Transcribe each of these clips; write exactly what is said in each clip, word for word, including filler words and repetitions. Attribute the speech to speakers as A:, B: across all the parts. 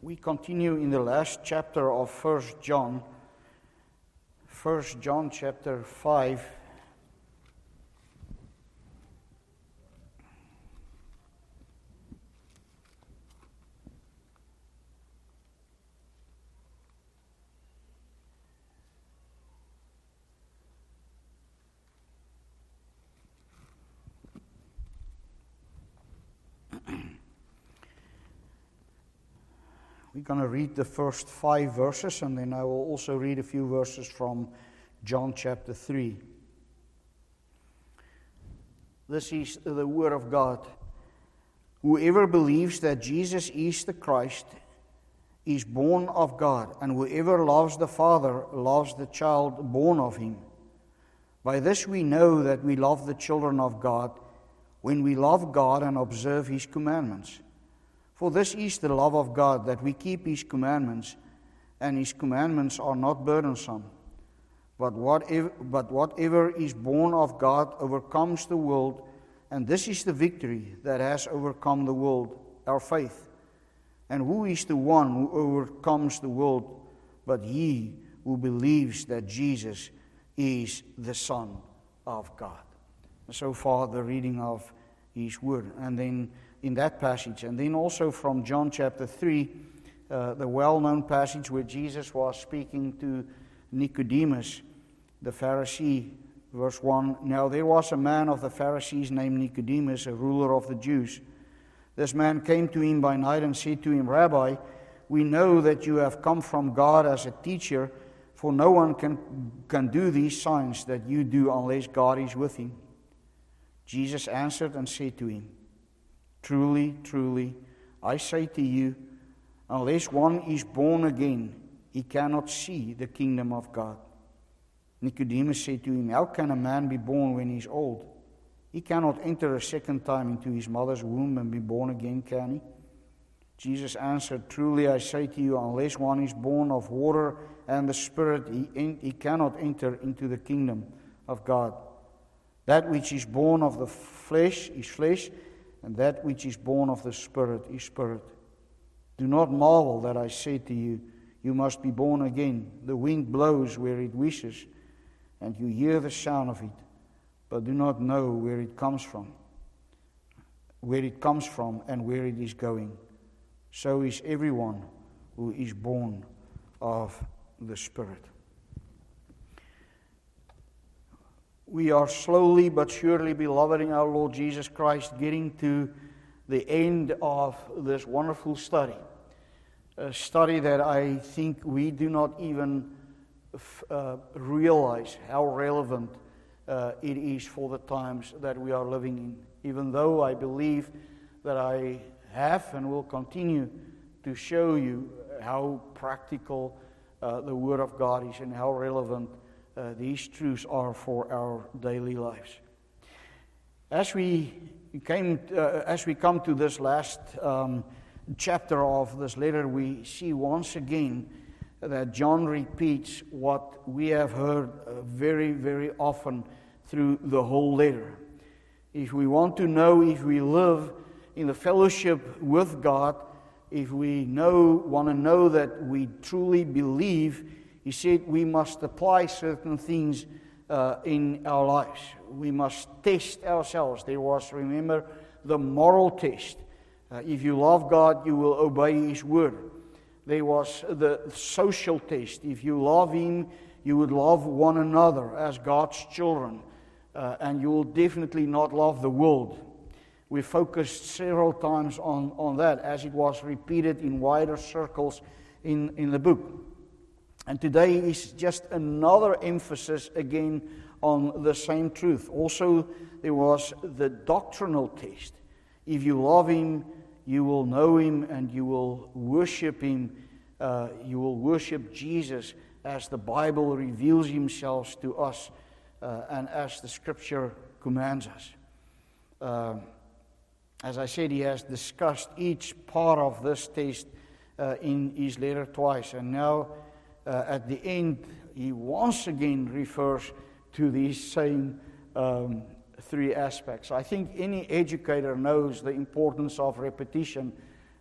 A: we continue in the last chapter of First John, First John chapter five. We're going to read the first five verses, and then I will also read a few verses from John chapter three. This is the word of God. Whoever believes that Jesus is the Christ is born of God, and whoever loves the Father loves the child born of him. By this we know that we love the children of God, when we love God and observe his commandments. For this is the love of God, that we keep his commandments, and his commandments are not burdensome. But whatever, but whatever is born of God overcomes the world, and this is the victory that has overcome the world, our faith. And who is the one who overcomes the world but he who believes that Jesus is the Son of God? So far, the reading of his word. And then in that passage, and then also from John chapter three, uh, the well-known passage where Jesus was speaking to Nicodemus, the Pharisee, verse one. Now there was a man of the Pharisees named Nicodemus, a ruler of the Jews. This man came to him by night and said to him, Rabbi, we know that you have come from God as a teacher, for no one can, can do these signs that you do unless God is with him. Jesus answered and said to him, Truly, truly, I say to you, unless one is born again, he cannot see the kingdom of God. Nicodemus said to him, How can a man be born when he is old? He cannot enter a second time into his mother's womb and be born again, can he? Jesus answered, Truly, I say to you, unless one is born of water and the Spirit, he, he cannot enter into the kingdom of God. That which is born of the flesh is flesh, and that which is born of the Spirit is spirit. Do not marvel that I say to you, you must be born again. The wind blows where it wishes, and you hear the sound of it, but do not know where it comes from, where it comes from and where it is going. So is everyone who is born of the Spirit. We are slowly but surely, beloved in our Lord Jesus Christ, getting to the end of this wonderful study. A study that I think we do not even uh, realize how relevant uh, it is for the times that we are living in. Even though I believe that I have and will continue to show you how practical uh, the Word of God is and how relevant Uh, these truths are for our daily lives. As we came, uh, as we come to this last um, chapter of this letter, we see once again that John repeats what we have heard uh, very, very often through the whole letter. If we want to know if we live in the fellowship with God, if we know, want to know that we truly believe, he said we must apply certain things uh, in our lives. We must test ourselves. There was, remember, the moral test. Uh, if you love God, you will obey his word. There was the social test. If you love him, you would love one another as God's children. Uh, and you will definitely not love the world. We focused several times on, on that, as it was repeated in wider circles in, in the book. And today is just another emphasis again on the same truth. Also, there was the doctrinal test. If you love him, you will know him and you will worship him. Uh, you will worship Jesus as the Bible reveals himself to us uh, and as the Scripture commands us. Uh, as I said, he has discussed each part of this test uh, in his letter twice. And now, Uh, at the end, he once again refers to these same um, three aspects. I think any educator knows the importance of repetition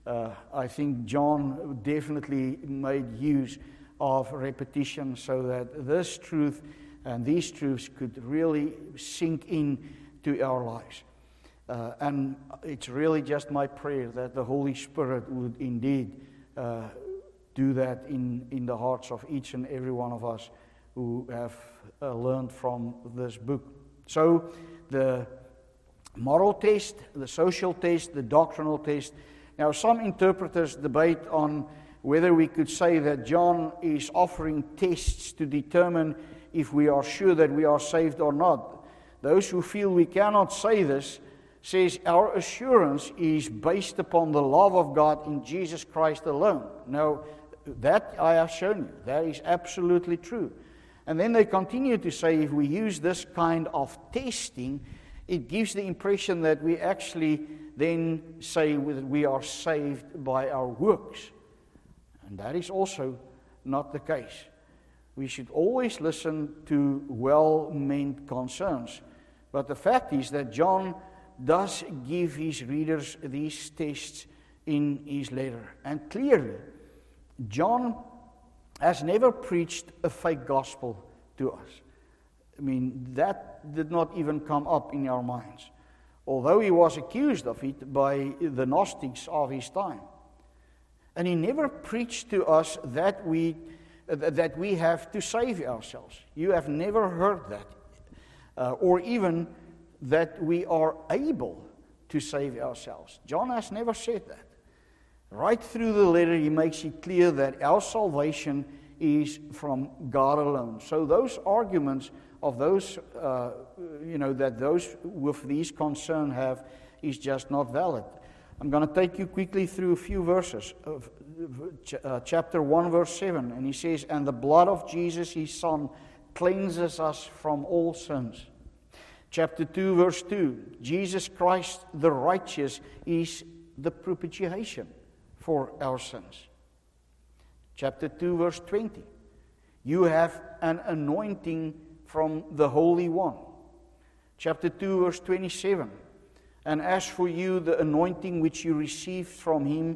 A: uh, I think John definitely made use of repetition so that this truth and these truths could really sink in to our lives. Uh, and it's really just my prayer that the Holy Spirit would indeed uh, do that in, in the hearts of each and every one of us who have uh, learned from this book. So the moral test, the social test, the doctrinal test. Now some interpreters debate on whether we could say that John is offering tests to determine if we are sure that we are saved or not. Those who feel we cannot say this says our assurance is based upon the love of God in Jesus Christ alone. Now, that I have shown you. That is absolutely true. And then they continue to say if we use this kind of testing, it gives the impression that we actually then say that we are saved by our works. And that is also not the case. We should always listen to well-meant concerns. But the fact is that John does give his readers these tests in his letter. And clearly, John has never preached a fake gospel to us. I mean, that did not even come up in our minds, although he was accused of it by the Gnostics of his time. And he never preached to us that we that we have to save ourselves. You have never heard that, uh, or even that we are able to save ourselves. John has never said that. Right through the letter, he makes it clear that our salvation is from God alone. So those arguments of those, uh, you know, that those with these concerns have is just not valid. I'm going to take you quickly through a few verses. Of, uh, chapter one, verse seven, and he says, "And the blood of Jesus, his Son, cleanses us from all sins." Chapter two, verse two, Jesus Christ, the righteous, is the propitiation for our sins. Chapter two, verse twenty, you have an anointing from the Holy One. Chapter two, verse twenty-seven, and as for you, the anointing which you received from him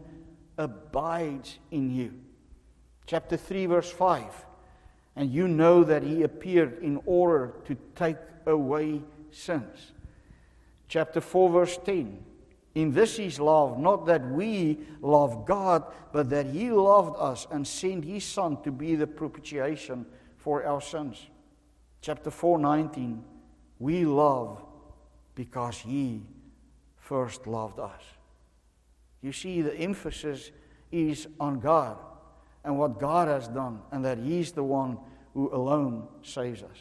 A: abides in you. Chapter three, verse five, and you know that he appeared in order to take away sins. Chapter four, verse ten, in this is love, not that we love God, but that he loved us and sent his Son to be the propitiation for our sins. Chapter four, nineteen, we love because he first loved us. You see, the emphasis is on God and what God has done, and that he's the one who alone saves us.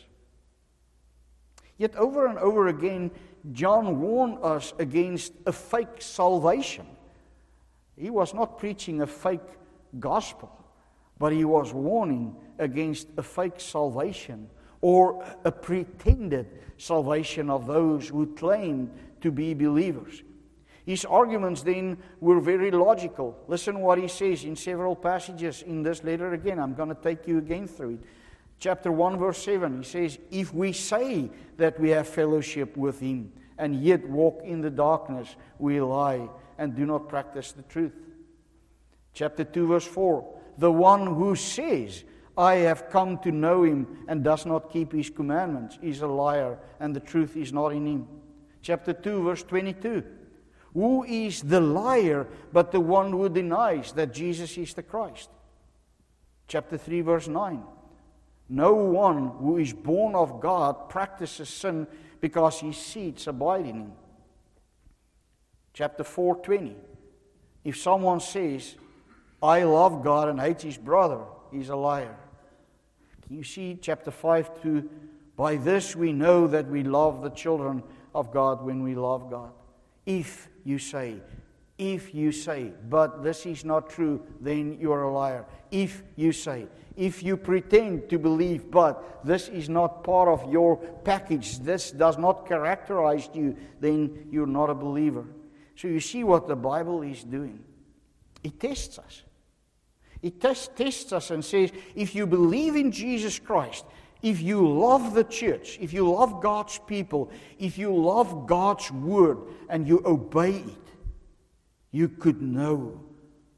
A: Yet over and over again, John warned us against a fake salvation. He was not preaching a fake gospel, but he was warning against a fake salvation or a pretended salvation of those who claimed to be believers. His arguments then were very logical. Listen what he says in several passages in this letter again. I'm going to take you again through it. Chapter one, verse seven, he says, if we say that we have fellowship with him and yet walk in the darkness, we lie and do not practice the truth. Chapter two, verse four, the one who says, I have come to know him and does not keep his commandments is a liar, and the truth is not in him. Chapter two, verse twenty-two, who is the liar but the one who denies that Jesus is the Christ? Chapter three, verse nine, no one who is born of God practices sin because his seeds abide in him. Chapter four, twenty, if someone says, I love God and hates his brother, he's a liar. You see, chapter five, two, by this we know that we love the children of God when we love God. If you say, if you say, but this is not true, then you are a liar. If you say, if you pretend to believe, but this is not part of your package, this does not characterize you, then you're not a believer. So you see what the Bible is doing. It tests us. It tests, tests us and says, if you believe in Jesus Christ, if you love the church, if you love God's people, if you love God's word and you obey it, you could know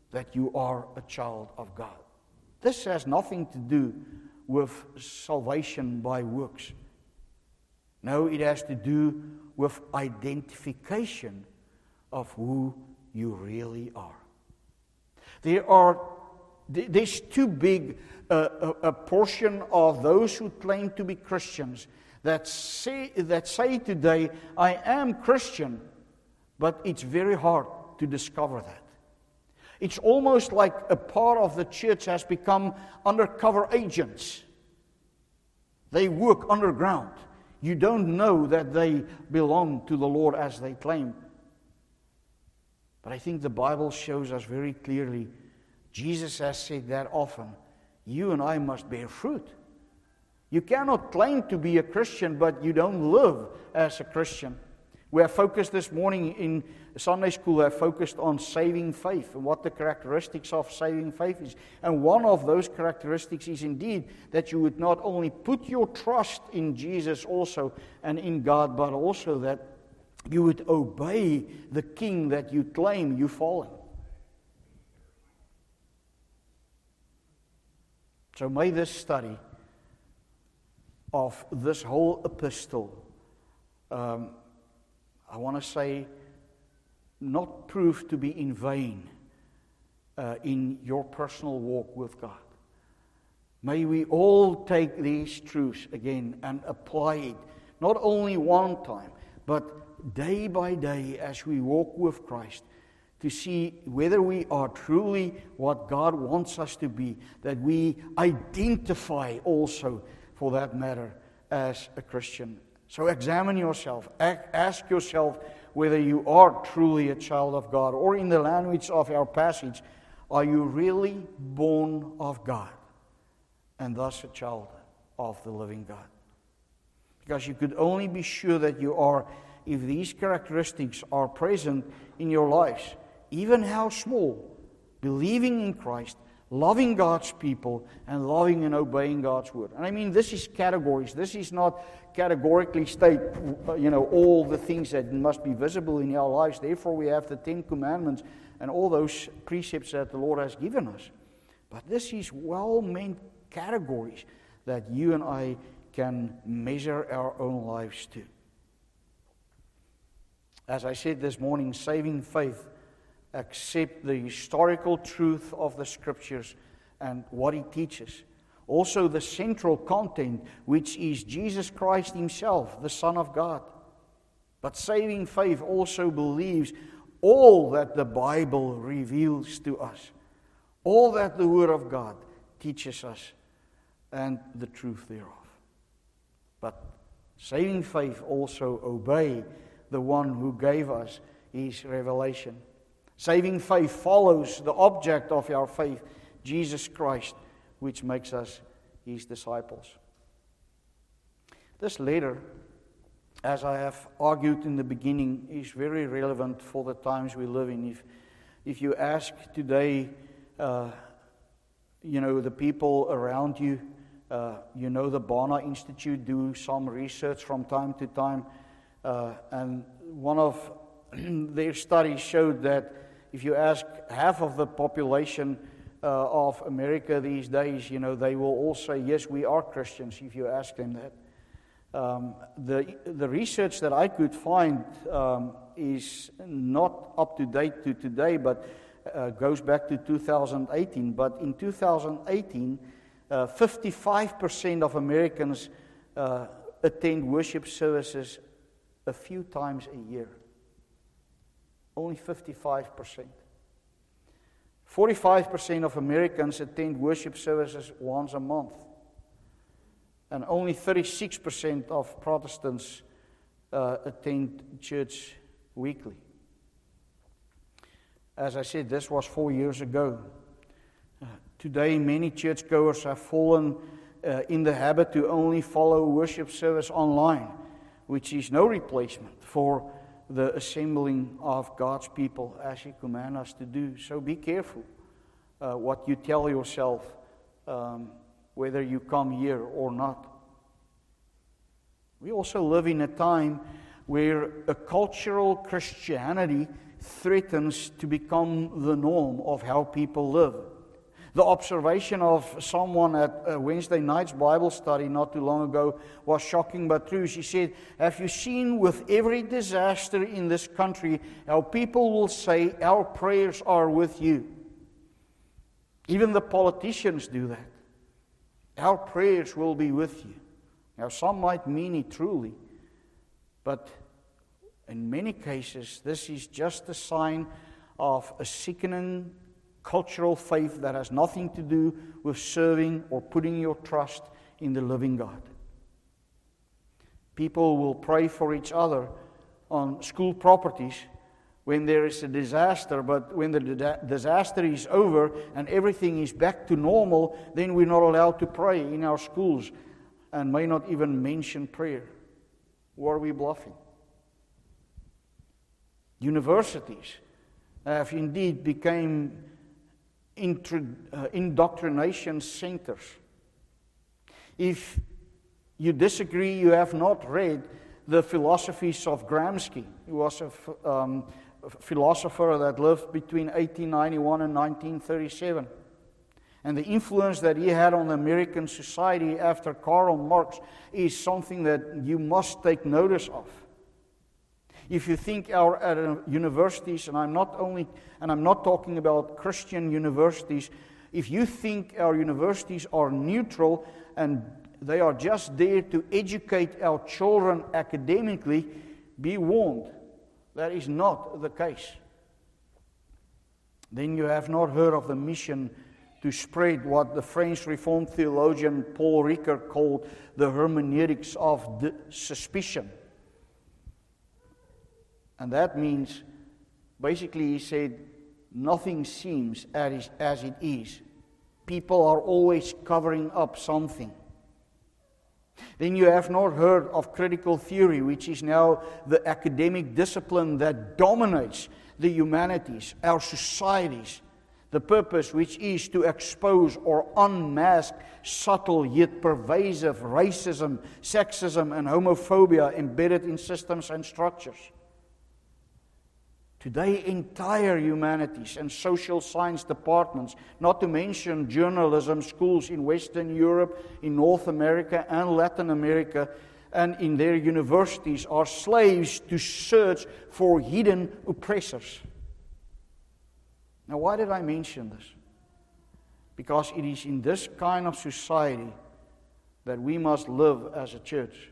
A: that you are a child of God. This has nothing to do with salvation by works. No, it has to do with identification of who you really are. There are, there's too big a, a, a portion of those who claim to be Christians that say, that say today, I am Christian, but it's very hard to discover that. It's almost like a part of the church has become undercover agents. They work underground. You don't know that they belong to the Lord as they claim. But I think the Bible shows us very clearly, Jesus has said that often, you and I must bear fruit. You cannot claim to be a Christian, but you don't live as a Christian. We are focused this morning in Sunday school, we are focused on saving faith and what the characteristics of saving faith is. And one of those characteristics is indeed that you would not only put your trust in Jesus also and in God, but also that you would obey the King that you claim you follow. So may this study of this whole epistle, um, I want to say, not prove to be in vain uh, in your personal walk with God. May we all take these truths again and apply it, not only one time, but day by day as we walk with Christ, to see whether we are truly what God wants us to be, that we identify also, for that matter, as a Christian. So examine yourself. Ask yourself whether you are truly a child of God, or in the language of our passage, are you really born of God and thus a child of the living God? Because you could only be sure that you are if these characteristics are present in your lives, even how small, believing in Christ, loving God's people, and loving and obeying God's word. And I mean, this is categories. This is not categorically state, you know, all the things that must be visible in our lives. Therefore, we have the Ten Commandments and all those precepts that the Lord has given us. But this is well-meant categories that you and I can measure our own lives to. As I said this morning, saving faith accept the historical truth of the Scriptures and what it teaches. Also the central content, which is Jesus Christ Himself, the Son of God. But saving faith also believes all that the Bible reveals to us, all that the Word of God teaches us, and the truth thereof. But saving faith also obey the one who gave us His revelation. Saving faith follows the object of our faith, Jesus Christ, which makes us His disciples. This letter, as I have argued in the beginning, is very relevant for the times we live in. If, if you ask today, uh, you know, the people around you, uh, you know, the Barna Institute do some research from time to time, uh, and one of their studies showed that if you ask half of the population uh, of America these days, you know, they will all say, yes, we are Christians, if you ask them that. Um, the the research that I could find um, is not up to date to today, but uh, goes back to two thousand eighteen. But in two thousand eighteen, uh, fifty-five percent of Americans uh, attend worship services a few times a year. Only fifty-five percent. forty-five percent of Americans attend worship services once a month. And only thirty-six percent of Protestants uh, attend church weekly. As I said, this was four years ago. Uh, today, many churchgoers have fallen uh, in the habit to only follow worship service online, which is no replacement for the assembling of God's people as He commands us to do. So be careful uh, what you tell yourself, um, whether you come here or not. We also live in a time where a cultural Christianity threatens to become the norm of how people live. The observation of someone at a Wednesday night's Bible study not too long ago was shocking but true. She said, "Have you seen with every disaster in this country how people will say, 'Our prayers are with you'? Even the politicians do that. 'Our prayers will be with you.' Now, some might mean it truly, but in many cases, this is just a sign of a sickening cultural faith that has nothing to do with serving or putting your trust in the living God. People will pray for each other on school properties when there is a disaster, but when the di- disaster is over and everything is back to normal, then we're not allowed to pray in our schools and may not even mention prayer. Or are we bluffing? Universities have indeed become Intro, uh, indoctrination centers. If you disagree, you have not read the philosophies of Gramsci, who was a, um, a philosopher that lived between eighteen ninety-one and nineteen thirty-seven. And the influence that he had on American society after Karl Marx is something that you must take notice of. If you think our at universities, and I'm not only, and I'm not talking about Christian universities, if you think our universities are neutral and they are just there to educate our children academically, be warned, that is not the case. Then you have not heard of the mission to spread what the French Reformed theologian Paul Ricoeur called the hermeneutics of the suspicion. And that means, basically he said, nothing seems as, as it is. People are always covering up something. Then you have not heard of critical theory, which is now the academic discipline that dominates the humanities, our societies. The purpose which is to expose or unmask subtle yet pervasive racism, sexism, and homophobia embedded in systems and structures. Today, entire humanities and social science departments, not to mention journalism schools in Western Europe, in North America and Latin America, and in their universities, are slaves to search for hidden oppressors. Now, why did I mention this? Because it is in this kind of society that we must live as a church.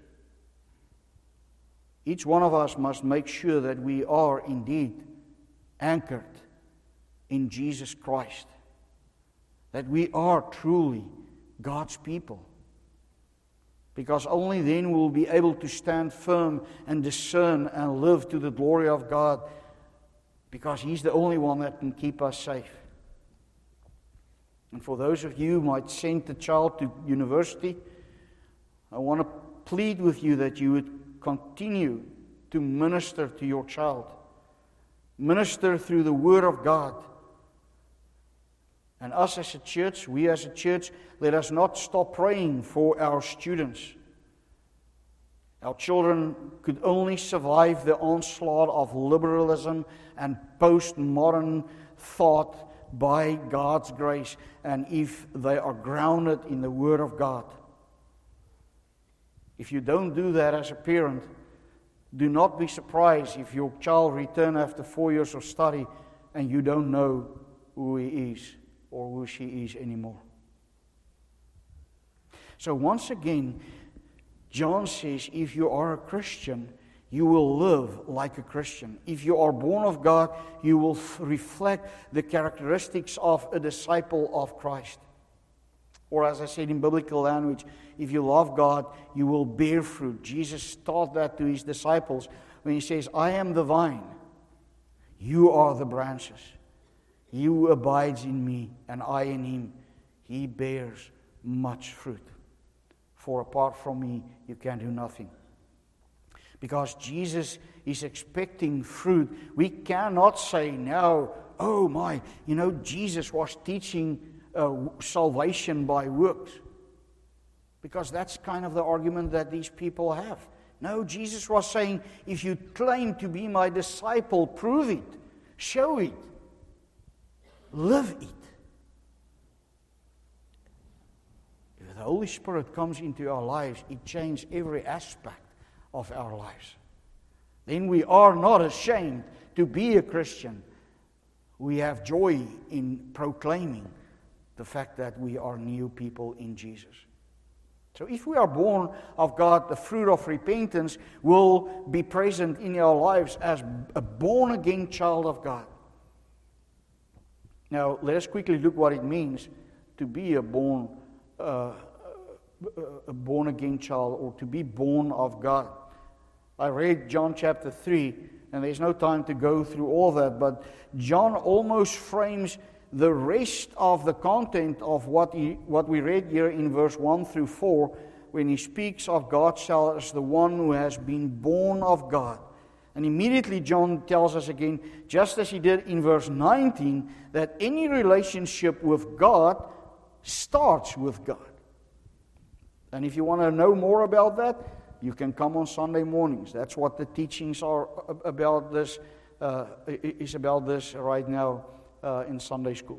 A: Each one of us must make sure that we are indeed anchored in Jesus Christ, that we are truly God's people, because only then we'll be able to stand firm and discern and live to the glory of God, because He's the only one that can keep us safe. And for those of you who might send a child to university, I want to plead with you that you would continue to minister to your child. Minister through the Word of God. And us as a church, we as a church, let us not stop praying for our students. Our children could only survive the onslaught of liberalism and postmodern thought by God's grace, and if they are grounded in the Word of God. If you don't do that as a parent, do not be surprised if your child returns after four years of study and you don't know who he is or who she is anymore. So once again, John says, if you are a Christian, you will live like a Christian. If you are born of God, you will f- reflect the characteristics of a disciple of Christ. Or as I said in biblical language, if you love God, you will bear fruit. Jesus taught that to His disciples when He says, I am the vine, you are the branches. He who abides in me and I in him, he bears much fruit. For apart from me, you can do nothing. Because Jesus is expecting fruit. We cannot say now, oh my, you know, Jesus was teaching uh, salvation by works. Because that's kind of the argument that these people have. No, Jesus was saying, if you claim to be my disciple, prove it. Show it. Live it. If the Holy Spirit comes into our lives, it changes every aspect of our lives. Then we are not ashamed to be a Christian. We have joy in proclaiming the fact that we are new people in Jesus. So if we are born of God, the fruit of repentance will be present in our lives as a born-again child of God. Now, let us quickly look what it means to be a born, uh, a born-again child, or to be born of God. I read John chapter three, and there's no time to go through all that, but John almost frames the rest of the content of what he, what we read here in verse one through four, when he speaks of God's child as the one who has been born of God. And immediately John tells us again, just as he did in verse nineteen, that any relationship with God starts with God. And if you want to know more about that, you can come on Sunday mornings. That's what the teachings are about this, uh, is about this right now uh, in Sunday school.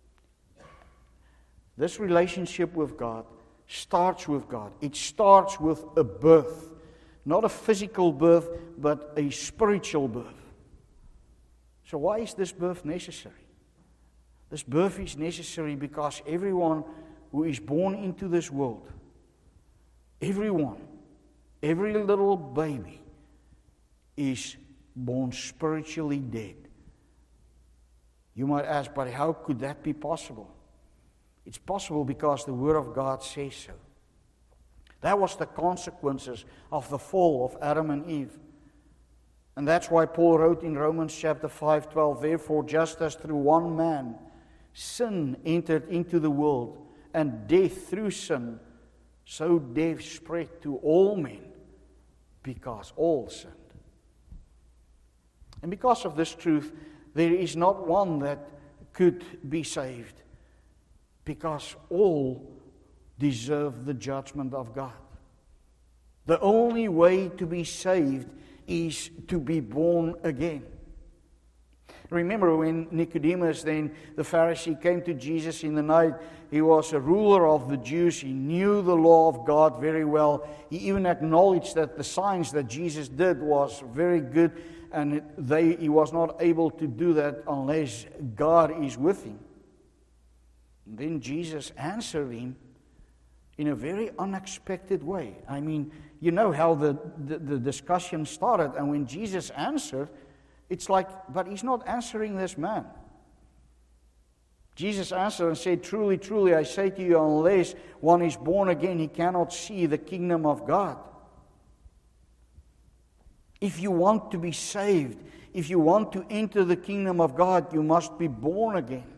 A: This relationship with God starts with God. It starts with a birth. Not a physical birth, but a spiritual birth. So why is this birth necessary? This birth is necessary because everyone who is born into this world, everyone, every little baby is born spiritually dead. You might ask, but how could that be possible? It's possible because the Word of God says so. That was the consequences of the fall of Adam and Eve. And that's why Paul wrote in Romans chapter five twelve, therefore, just as through one man sin entered into the world, and death through sin, so death spread to all men, because all sinned. And because of this truth, there is not one that could be saved, because all deserve the judgment of God. The only way to be saved is to be born again. Remember when Nicodemus, then the Pharisee, came to Jesus in the night. He was a ruler of the Jews. He knew the law of God very well. He even acknowledged that the signs that Jesus did was very good, and they, he was not able to do that unless God is with him. And then Jesus answered him in a very unexpected way. I mean, you know how the, the, the discussion started, and when Jesus answered, it's like, but he's not answering this man. Jesus answered and said, truly, truly, I say to you, unless one is born again, he cannot see the kingdom of God. If you want to be saved, if you want to enter the kingdom of God, you must be born again.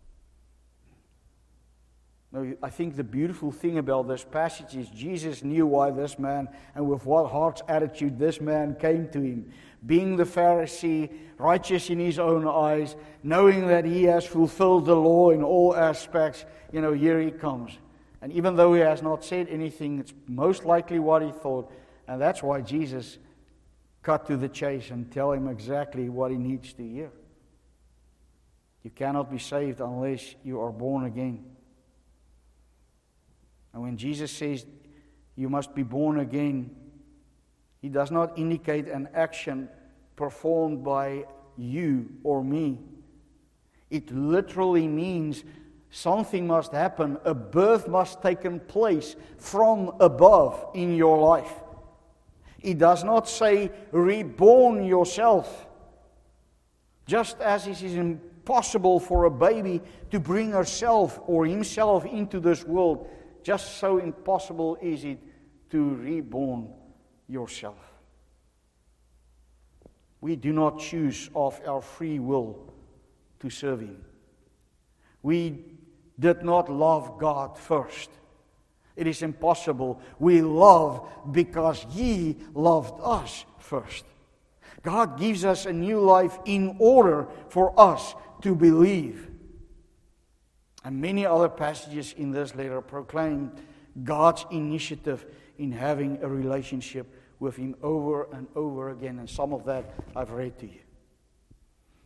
A: Now, I think the beautiful thing about this passage is Jesus knew why this man, and with what heart's attitude this man came to him. Being the Pharisee, righteous in his own eyes, knowing that he has fulfilled the law in all aspects, you know, here he comes. And even though he has not said anything, it's most likely what he thought. And that's why Jesus cut to the chase and tell him exactly what he needs to hear. You cannot be saved unless you are born again. And when Jesus says you must be born again, he does not indicate an action performed by you or me. It literally means something must happen. A birth must take place from above in your life. It does not say reborn yourself. Just as it is impossible for a baby to bring herself or himself into this world, just so impossible is it to reborn yourself. We do not choose of our free will to serve Him. We did not love God first. It is impossible. We love because He loved us first. God gives us a new life in order for us to believe. And many other passages in this letter proclaim God's initiative in having a relationship with Him over and over again. And some of that I've read to you.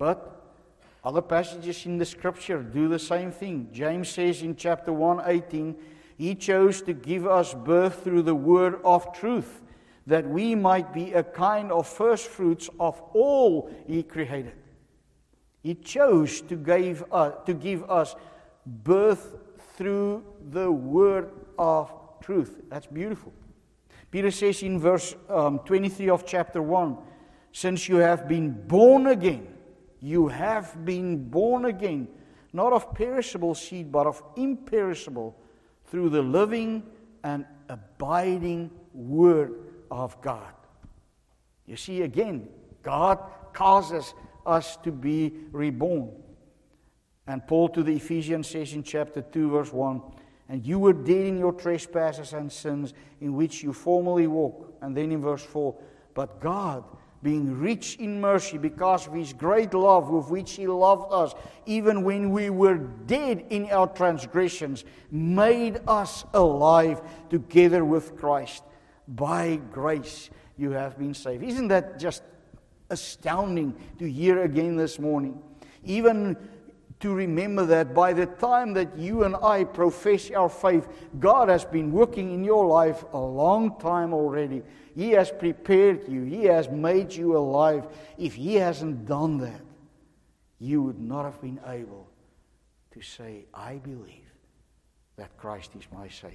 A: But other passages in the Scripture do the same thing. James says in chapter one eighteen, He chose to give us birth through the word of truth, that we might be a kind of first fruits of all He created. He chose to give, uh, to give us birth through the word of truth. That's beautiful. Peter says in verse um, twenty-three of chapter one, since you have been born again, you have been born again, not of perishable seed, but of imperishable, through the living and abiding word of God. You see, again, God causes us to be reborn. And Paul to the Ephesians says in chapter two, verse one, and you were dead in your trespasses and sins in which you formerly walked. And then in verse four, but God, being rich in mercy because of His great love with which He loved us, even when we were dead in our transgressions, made us alive together with Christ. By grace you have been saved. Isn't that just astounding to hear again this morning? Even to remember that by the time that you and I profess our faith, God has been working in your life a long time already. He has prepared you. He has made you alive. If He hasn't done that, you would not have been able to say, I believe that Christ is my Savior.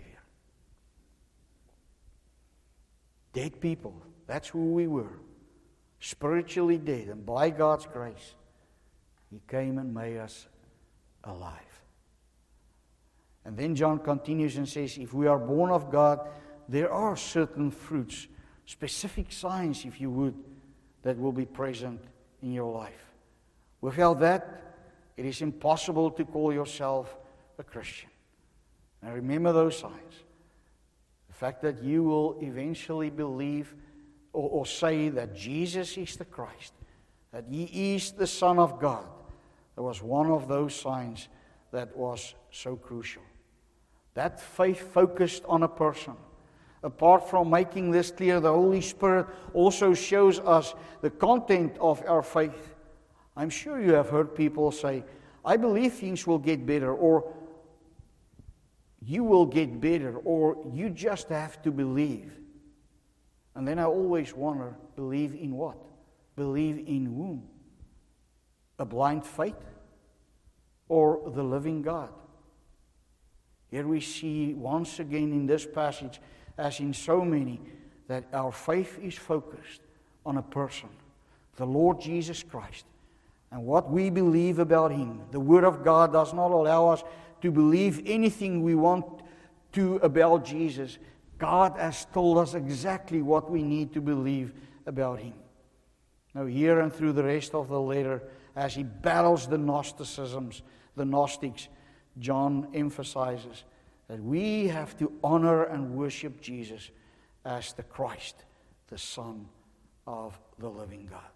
A: Dead people, that's who we were. Spiritually dead, and by God's grace, He came and made us alive. And then John continues and says, if we are born of God, there are certain fruits, specific signs, if you would, that will be present in your life. Without that, it is impossible to call yourself a Christian. And remember those signs. The fact that you will eventually believe or, or say that Jesus is the Christ, that He is the Son of God. That was one of those signs that was so crucial. That faith focused on a person. Apart from making this clear, the Holy Spirit also shows us the content of our faith. I'm sure you have heard people say, I believe things will get better, or you will get better, or you just have to believe. And then I always wonder, believe in what? Believe in whom? A blind faith? Or the living God? Here we see once again in this passage, as in so many, that our faith is focused on a person, the Lord Jesus Christ, and what we believe about Him. The Word of God does not allow us to believe anything we want to about Jesus. God has told us exactly what we need to believe about Him. Now here and through the rest of the letter, as he battles the Gnosticisms, the Gnostics, John emphasizes that we have to honor and worship Jesus as the Christ, the Son of the living God.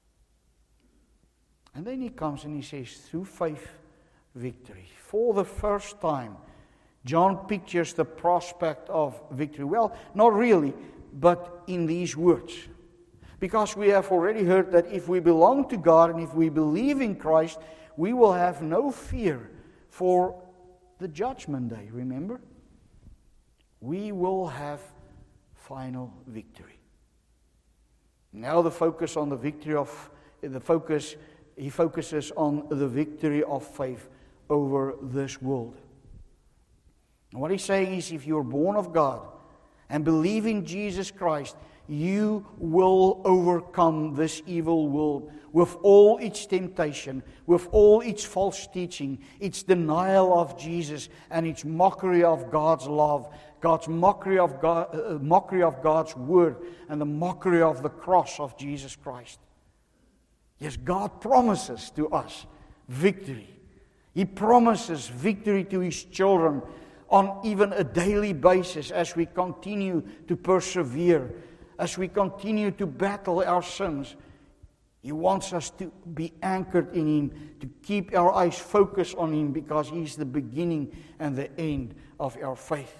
A: And then he comes and he says, through faith, victory. For the first time, John pictures the prospect of victory. Well, not really, but in these words. Because we have already heard that if we belong to God and if we believe in Christ, we will have no fear for the judgment day, remember? We will have final victory. Now the focus on the victory of, the focus, he focuses on the victory of faith over this world. And what he's saying is, if you're born of God and believe in Jesus Christ, you will overcome this evil world with all its temptation, with all its false teaching, its denial of Jesus, and its mockery of God's love, God's mockery of God, uh, mockery of God's word, and the mockery of the cross of Jesus Christ. Yes, God promises to us victory. He promises victory to His children on even a daily basis as we continue to persevere, as we continue to battle our sins. He wants us to be anchored in Him, to keep our eyes focused on Him, because He's the beginning and the end of our faith.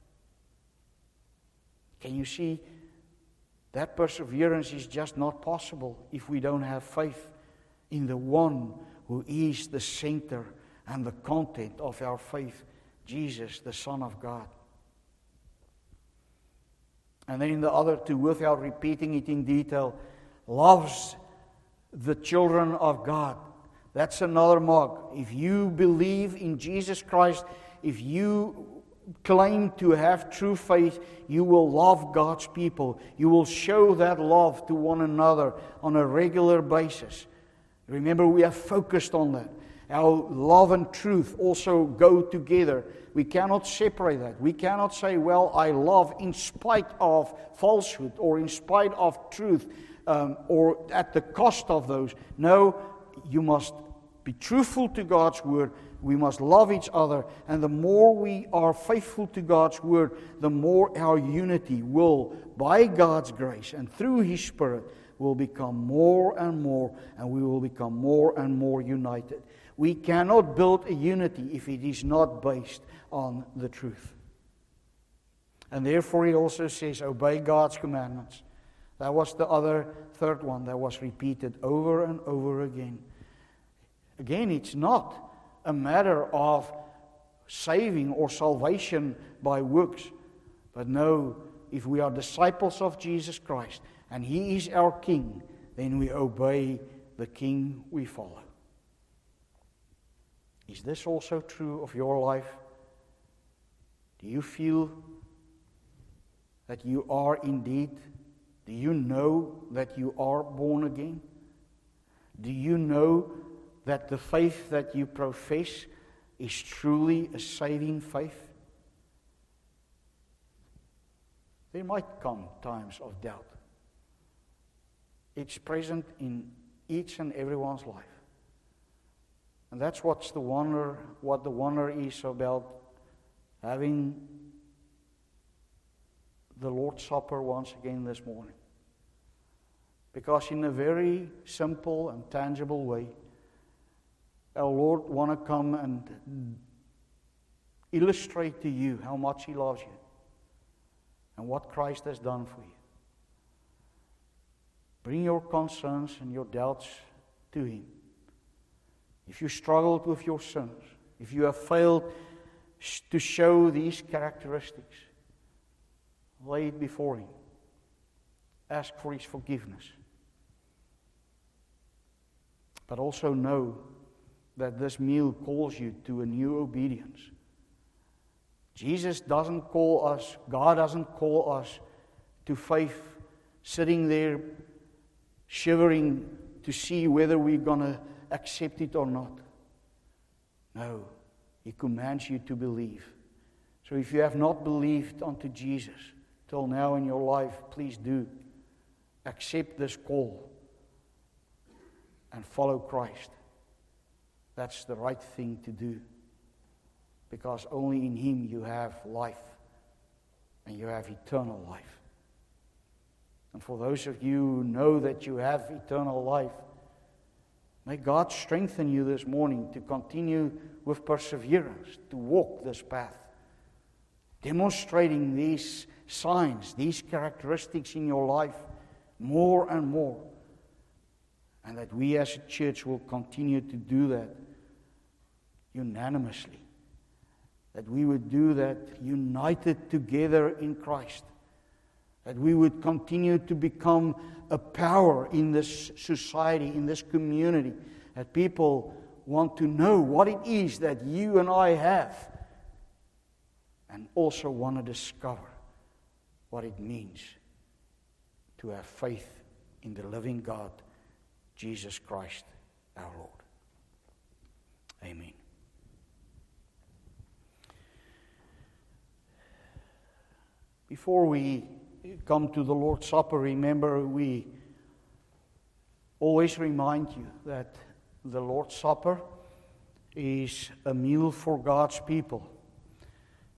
A: Can you see? That perseverance is just not possible if we don't have faith. in the one who is the center and the content of our faith, Jesus, the Son of God. And then the other two, without repeating it in detail, loves the children of God. That's another mark. If you believe in Jesus Christ, if you claim to have true faith, you will love God's people. You will show that love to one another on a regular basis. Remember, we have focused on that. Our love and truth also go together. We cannot separate that. We cannot say, well, I love in spite of falsehood or in spite of truth um, or at the cost of those. No, you must be truthful to God's word. We must love each other. And the more we are faithful to God's word, the more our unity will, by God's grace and through His Spirit, will become more and more, and we will become more and more united. We cannot build a unity if it is not based on the truth. And therefore He also says, obey God's commandments. That was the other third one that was repeated over and over again. Again, it's not a matter of saving or salvation by works. But no, if we are disciples of Jesus Christ and He is our King, then we obey the King we follow. Is this also true of your life? Do you feel that you are indeed? Do you know that you are born again? Do you know that the faith that you profess is truly a saving faith? There might come times of doubt. It's present in each and everyone's life. And that's what's the wonder, what the wonder is about having the Lord's Supper once again this morning. Because in a very simple and tangible way, our Lord wants to come and illustrate to you how much He loves you and what Christ has done for you. Bring your concerns and your doubts to Him. If you struggled with your sins, if you have failed to show these characteristics, lay it before Him. Ask for His forgiveness. But also know that this meal calls you to a new obedience. Jesus doesn't call us, God doesn't call us to faith sitting there shivering to see whether we're going to accept it or not. No, He commands you to believe. So if you have not believed unto Jesus till now in your life, please do. Accept this call and follow Christ. That's the right thing to do. Because only in Him you have life. And you have eternal life. And for those of you who know that you have eternal life, may God strengthen you this morning to continue with perseverance, to walk this path. Demonstrating these signs, these characteristics in your life more and more. And that we as a church will continue to do that unanimously. That we would do that united together in Christ. That we would continue to become a power in this society, in this community. That people want to know what it is that you and I have. And also want to discover what it means to have faith in the living God, Jesus Christ, our Lord. Amen. Before we come to the Lord's Supper, remember we always remind you that the Lord's Supper is a meal for God's people.